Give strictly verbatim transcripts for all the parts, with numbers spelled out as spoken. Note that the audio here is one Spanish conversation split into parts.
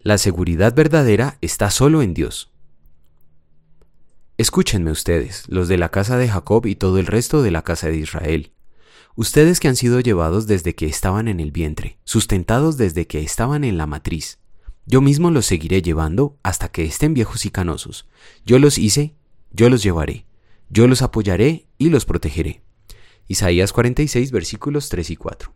La seguridad verdadera está solo en Dios. Escúchenme ustedes, los de la casa de Jacob y todo el resto de la casa de Israel. Ustedes que han sido llevados desde que estaban en el vientre, sustentados desde que estaban en la matriz. Yo mismo los seguiré llevando hasta que estén viejos y canosos. Yo los hice, yo los llevaré. Yo los apoyaré y los protegeré. Isaías cuarenta y seis, versículos tres y cuatro.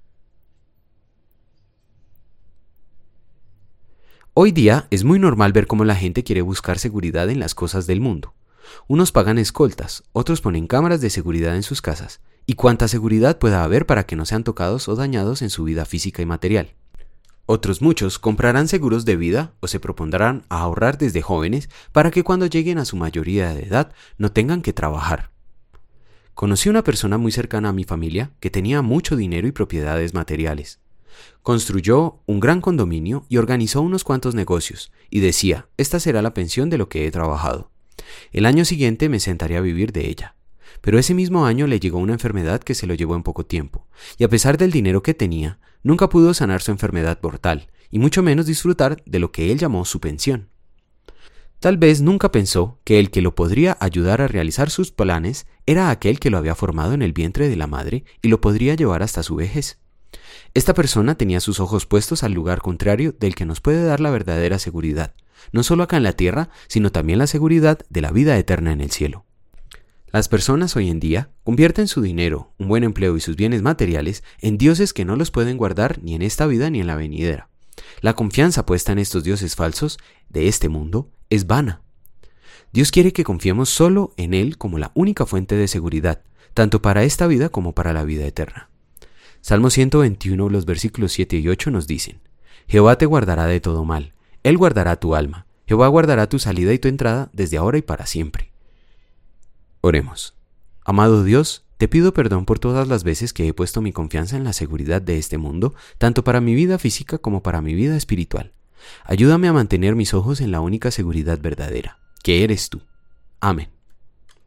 Hoy día es muy normal ver cómo la gente quiere buscar seguridad en las cosas del mundo. Unos pagan escoltas, otros ponen cámaras de seguridad en sus casas, y cuánta seguridad pueda haber para que no sean tocados o dañados en su vida física y material. Otros muchos comprarán seguros de vida o se propondrán a ahorrar desde jóvenes para que cuando lleguen a su mayoría de edad no tengan que trabajar. Conocí una persona muy cercana a mi familia que tenía mucho dinero y propiedades materiales. Construyó un gran condominio y organizó unos cuantos negocios, y decía, esta será la pensión de lo que he trabajado. El año siguiente me sentaré a vivir de ella. Pero ese mismo año le llegó una enfermedad que se lo llevó en poco tiempo, y a pesar del dinero que tenía, nunca pudo sanar su enfermedad mortal, y mucho menos disfrutar de lo que él llamó su pensión. Tal vez nunca pensó que el que lo podría ayudar a realizar sus planes era aquel que lo había formado en el vientre de la madre y lo podría llevar hasta su vejez. Esta persona tenía sus ojos puestos al lugar contrario del que nos puede dar la verdadera seguridad, no solo acá en la tierra, sino también la seguridad de la vida eterna en el cielo. Las personas hoy en día convierten su dinero, un buen empleo y sus bienes materiales en dioses que no los pueden guardar ni en esta vida ni en la venidera. La confianza puesta en estos dioses falsos de este mundo es vana. Dios quiere que confiemos solo en Él como la única fuente de seguridad, tanto para esta vida como para la vida eterna. Salmo ciento veintiuno, los versículos siete y ocho nos dicen: Jehová te guardará de todo mal, Él guardará tu alma, Jehová guardará tu salida y tu entrada desde ahora y para siempre. Oremos. Amado Dios, te pido perdón por todas las veces que he puesto mi confianza en la seguridad de este mundo, tanto para mi vida física como para mi vida espiritual. Ayúdame a mantener mis ojos en la única seguridad verdadera, que eres tú. Amén.